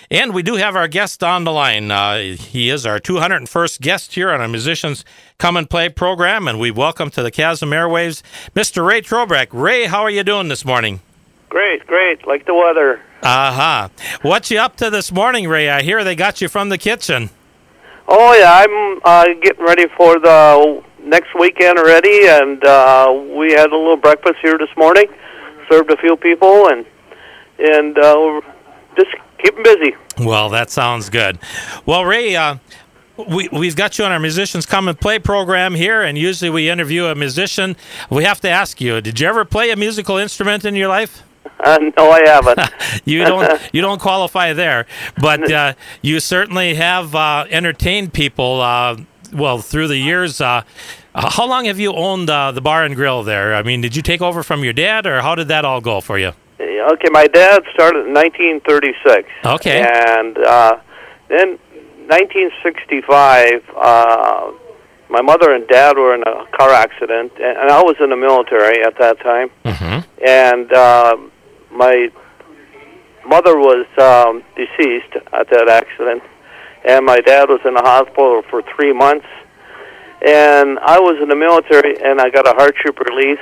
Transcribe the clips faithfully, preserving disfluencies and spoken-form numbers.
And we do have our guest on the line. Uh, he is our two hundred first guest here on our Musicians Come and Play program, and we welcome to the Chasm Airwaves Mister Ray Trobeck. Ray, how are you doing this morning? Great, great. Like the weather. Uh-huh. What you up to this morning, Ray? I hear they got you from the kitchen. Oh, yeah, I'm uh, getting ready for the next weekend already, and uh, we had a little breakfast here this morning, served a few people, and and uh, just keeping busy. Well, that sounds good. Well, Ray, uh, we, we've got you on our Musicians Come and Play program here, and usually we interview a musician. We have to ask you, did you ever play a musical instrument in your life? Uh, no, I haven't. you don't you don't qualify there, but uh, you certainly have uh, entertained people, uh, well, through the years. Uh, how long have you owned uh, the bar and grill there? I mean, did you take over from your dad, or how did that all go for you? Okay, my dad started in nineteen thirty-six. Okay. And uh, then nineteen sixty-five, uh, my mother and dad were in a car accident, and I was in the military at that time. Mm-hmm. And uh, my mother was um, deceased at that accident, and my dad was in the hospital for three months. And I was in the military, and I got a hardship release,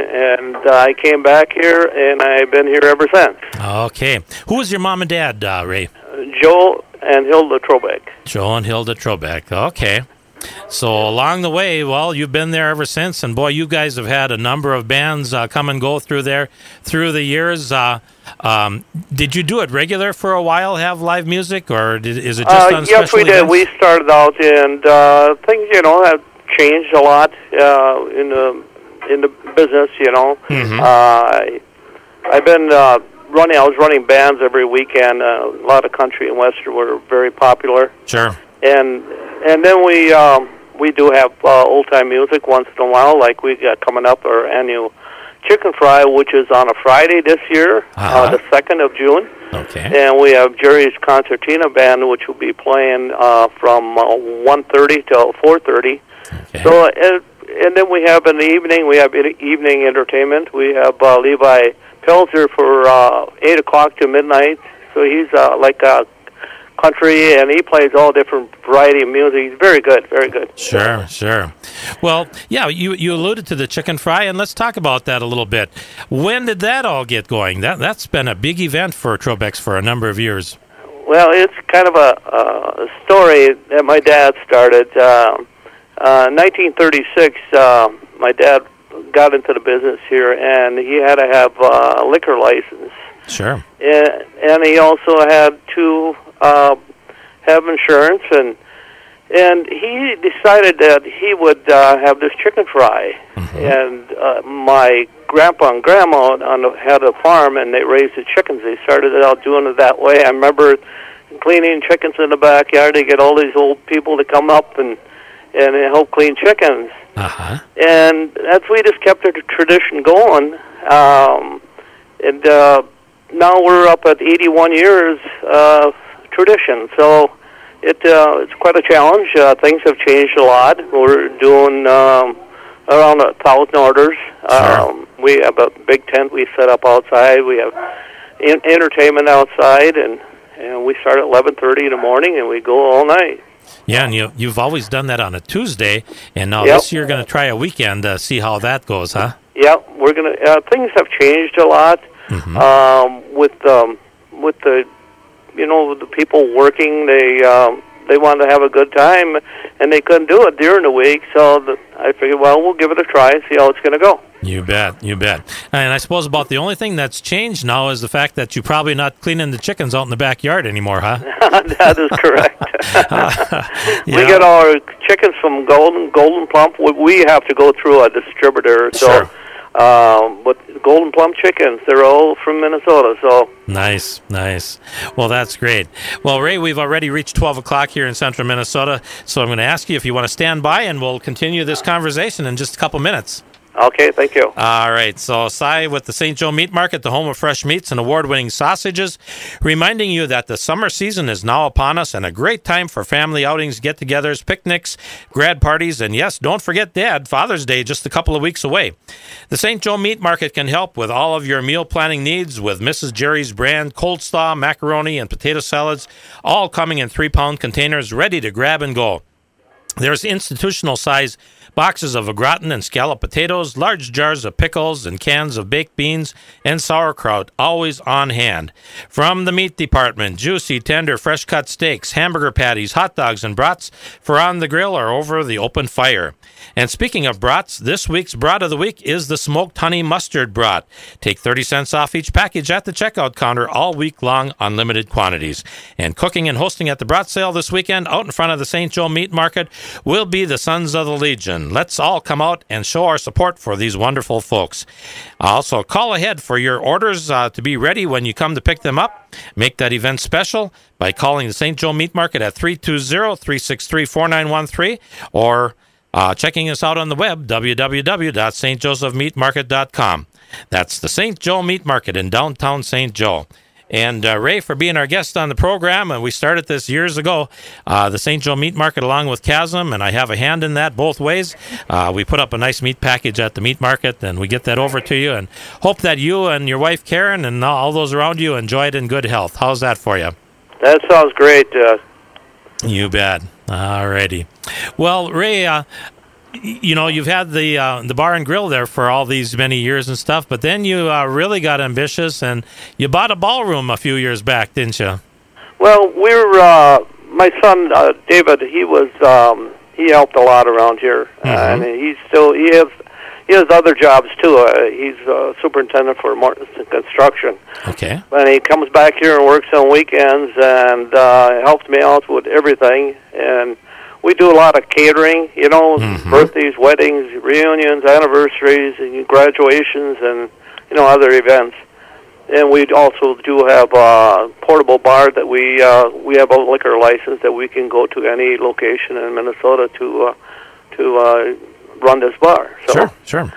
and uh, I came back here, and I've been here ever since. Okay. Who was your mom and dad, uh, Ray? Joe and Hilda Trobeck. Joe and Hilda Trobeck. Okay. So along the way, well, you've been there ever since, and boy, you guys have had a number of bands uh, come and go through there through the years. Uh, um, did you do it regular for a while, have live music, or did, is it just uh, on yes, special we events? did. We started out, and uh, things, you know, have changed a lot uh, in the in the business. You know, Mm-hmm. uh, I, I've been uh, running. I was running bands every weekend. Uh, a lot of country and western were very popular. Sure. And and then we um, we do have uh, old time music once in a while. Like we got coming up our annual Chicken Fry, which is on a Friday this year, Uh-huh. uh, the second of June. Okay. And we have Jerry's Concertina Band, which will be playing uh, from uh, one thirty till four thirty. Okay. So and, and then we have in the evening we have e- evening entertainment. We have uh, Levi Pelzer for uh, eight o'clock to midnight. So he's uh, like a country, and he plays all different variety of music. He's very good, very good. Sure, sure. Well, yeah, you you alluded to the Chicken Fry, and let's talk about that a little bit. When did that all get going? That that's been a big event for Trobeck's for a number of years. Well, it's kind of a, a story that my dad started. Uh, uh, nineteen thirty-six, uh, my dad got into the business here, and he had to have uh, a liquor license. Sure. And, and he also had to uh, have insurance, and and he decided that he would uh, have this chicken fry. Mm-hmm. And uh, my grandpa and grandma on the, had a farm, and they raised the chickens. They started out doing it that way. I remember cleaning chickens in the backyard. They get all these old people to come up and and help clean chickens. Uh-huh. And that's we just kept the tradition going. Um, and uh, now we're up at eighty-one years uh, tradition. So it uh, it's quite a challenge. Uh, things have changed a lot. We're doing um, around a thousand orders. Sure. Um, we have a big tent we set up outside. We have in- entertainment outside, and, and we start at eleven thirty in the morning, and we go all night. Yeah, and you, you've always done that on a Tuesday, and now Yep. this year you're going to try a weekend to see how that goes, huh? Yeah, we're gonna. Uh, things have changed a lot Mm-hmm. um, with um, with the, you know, the people working. They um, they wanted to have a good time, and they couldn't do it during the week. So the, I figured, well, we'll give it a try, see how it's going to go. You bet, you bet. And I suppose about the only thing that's changed now is the fact that you're probably not cleaning the chickens out in the backyard anymore, huh? That is correct. You We know? get our chickens from Golden Golden Plump. We- We have to go through a distributor. So, Sure. um, but Golden Plump chickens, they're all from Minnesota. So. Nice, nice. Well, that's great. Well, Ray, we've already reached twelve o'clock here in central Minnesota, so I'm going to ask you if you want to stand by, and we'll continue this conversation in just a couple minutes. Okay, thank you. All right, so Cy with the Saint Joe Meat Market, the home of fresh meats and award-winning sausages, reminding you that the summer season is now upon us and a great time for family outings, get-togethers, picnics, grad parties, and yes, don't forget Dad, Father's Day just a couple of weeks away. The Saint Joe Meat Market can help with all of your meal planning needs with Missus Jerry's brand coleslaw, macaroni, and potato salads, all coming in three-pound containers ready to grab and go. There's institutional-size boxes of au gratin and scalloped potatoes, large jars of pickles, and cans of baked beans and sauerkraut, always on hand. From the meat department, juicy, tender, fresh-cut steaks, hamburger patties, hot dogs, and brats for on the grill or over the open fire. And speaking of brats, this week's brat of the week is the smoked honey mustard brat. Take thirty cents off each package at the checkout counter all week long, unlimited quantities. And cooking and hosting at the brat sale this weekend out in front of the Saint Joe Meat Market will be the Sons of the Legion. Let's all come out and show our support for these wonderful folks. Also, call ahead for your orders uh, to be ready when you come to pick them up. Make that event special by calling the Saint Joe Meat Market at three two zero, three six three, four nine one three or uh, checking us out on the web, w w w dot s t joseph meat market dot com. That's the Saint Joe Meat Market in downtown Saint Joe. And uh, Ray, for being our guest on the program, and we started this years ago, uh, the Saint Joe Meat Market along with Chasm, and I have a hand in that both ways. Uh, we put up a nice meat package at the meat market, and we get that over to you, and hope that you and your wife Karen and all those around you enjoy it in good health. How's that for you? That sounds great. Uh, you bet. All righty. Well, Ray, uh, you know, you've had the uh, the bar and grill there for all these many years and stuff, but then you uh, really got ambitious and you bought a ballroom a few years back, didn't you? Well, we're uh, my son uh, David. He was um, he helped a lot around here, mm-hmm. uh, and he's still he has he has other jobs too. Uh, he's uh, superintendent for Mortensen Construction. Okay. And he comes back here and works on weekends and uh, helps me out with everything. And we do a lot of catering, you know, mm-hmm. birthdays, weddings, reunions, anniversaries, and graduations, and, you know, other events. And we also do have a portable bar that we uh, we have a liquor license that we can go to any location in Minnesota to uh, to uh, run this bar. So. Sure, sure.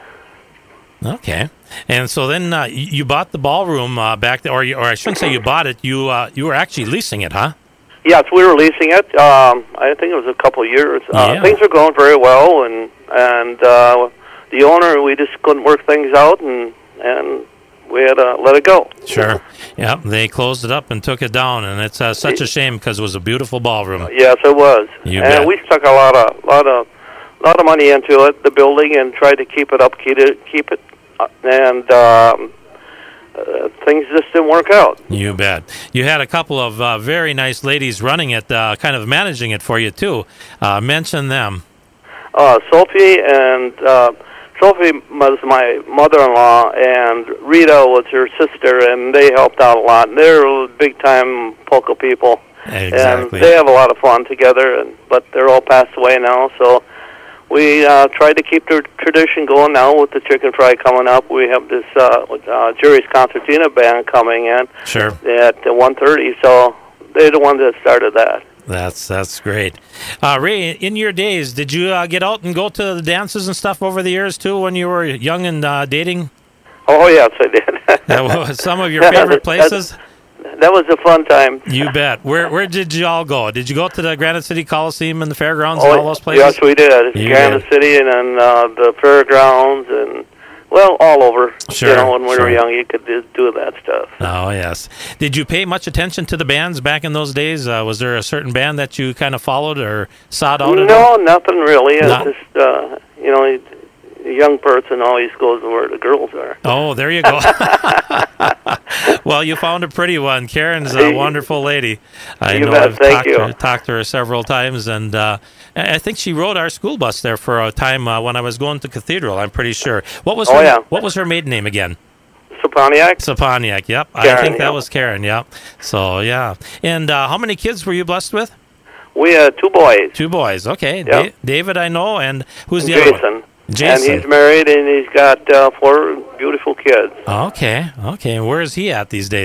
Okay. And so then uh, you bought the ballroom uh, back there, or, you, or I shouldn't say you bought it, you uh, you were actually leasing it, huh? Yes, we were leasing it. Um, I think it was a couple of years. Uh, yeah. Things are going very well, and and uh, the owner, we just couldn't work things out, and and we had to let it go. Sure. Yeah, they closed it up and took it down, and it's uh, such a shame because it was a beautiful ballroom. Yes, it was. You and bet. we stuck a lot of lot of lot of money into it, the building, and tried to keep it up, keep it, keep it, uh, and. Um, Uh, things just didn't work out. You bet. You had a couple of uh, very nice ladies running it, uh, kind of managing it for you, too. Uh, mention them. Uh, Sophie and uh, Sophie was my mother-in-law, and Rita was her sister, and they helped out a lot. They're big-time polka people. Exactly. And they have a lot of fun together, and but they're all passed away now, so we uh, tried to keep the tradition going now with the chicken fry coming up. We have this uh, uh, Jerry's Concertina band coming in sure. at one thirty, so they're the ones that started that. That's that's great. Uh, Ray, in your days, did you uh, get out and go to the dances and stuff over the years, too, when you were young and uh, dating? Oh, yes, I did. That was some of your favorite places? That was a fun time. You bet. Where where did you all go? Did you go to the Granite City Coliseum and the fairgrounds oh, and all those places? Yes, we did. You Granite did. City and then uh, the fairgrounds and, well, all over. Sure, you know, when we sure. were young, you could do, do that stuff. Oh, yes. Did you pay much attention to the bands back in those days? Uh, was there a certain band that you kind of followed or sought out? No, nothing really. It's Not- just, uh, you know, a young person always goes where the girls are. Oh, there you go. Well, you found a pretty one. Karen's a wonderful lady. I You know bet. I've Thank talked you. to, her, talked to her several times, and uh, I think she rode our school bus there for a time uh, when I was going to Cathedral, I'm pretty sure. What was Oh, her, yeah. What was her maiden name again? Saponiak? Saponiak, yep. I Karen, think that yeah. was Karen, yep. So, yeah. And uh, how many kids were you blessed with? We had two boys. Two boys, okay. Yep. Da- David, I know, and who's the Jason. other one? Jason. And he's married, and he's got uh, four beautiful kids. Okay, okay. Where is he at these days?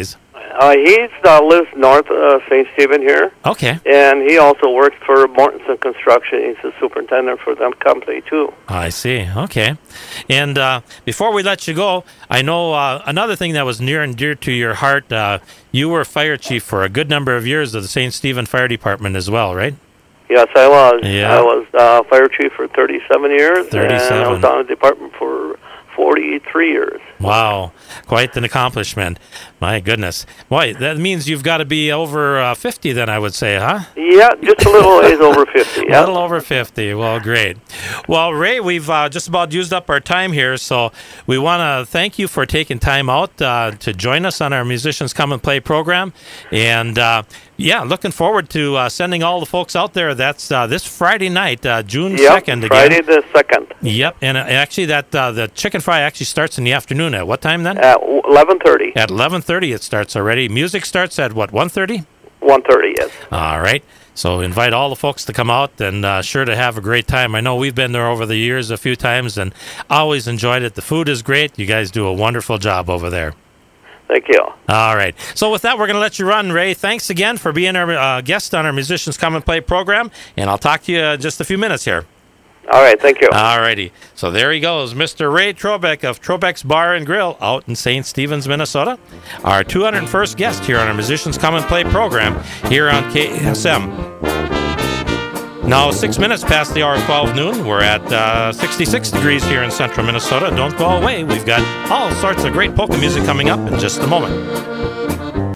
Uh, he uh, lives north of Saint Stephen here. Okay. And he also works for Mortensen Construction. He's the superintendent for them company, too. I see. Okay. And uh, before we let you go, I know uh, another thing that was near and dear to your heart, uh, you were fire chief for a good number of years of the Saint Stephen Fire Department as well, right? Yes, I was. Yeah. I was uh, fire chief for thirty-seven years. thirty-seven. And I was on the department for forty-three years. Wow. Quite an accomplishment. My goodness. Boy, that means you've got to be over uh, fifty then, I would say, huh? Yeah, just a little ways over fifty. Yeah. A little over fifty. Well, great. Well, Ray, we've uh, just about used up our time here, so we want to thank you for taking time out uh, to join us on our Musicians Come and Play program. And, uh, yeah, looking forward to uh, sending all the folks out there. That's uh, this Friday night, uh, June second yep, again. Friday the second. Yep, and uh, actually that uh, the chicken fry actually starts in the afternoon. At what time then? At eleven thirty. At eleven thirty it starts already. Music starts at what, one thirty? one thirty, yes. All right. So invite all the folks to come out and uh, sure to have a great time. I know we've been there over the years a few times and always enjoyed it. The food is great. You guys do a wonderful job over there. Thank you. All right. So with that, we're going to let you run, Ray. Thanks again for being our uh, guest on our Musicians Come and Play program, and I'll talk to you in just a few minutes here. All right, thank you. All righty. So there he goes, Mister Ray Trobeck of Trobeck's Bar and Grill out in Saint Stephen, Minnesota. Our two hundred first guest here on our Musicians Come and Play program here on K S M. Now, six minutes past the hour of twelve noon. We're at uh, sixty-six degrees here in central Minnesota. Don't go away. We've got all sorts of great polka music coming up in just a moment.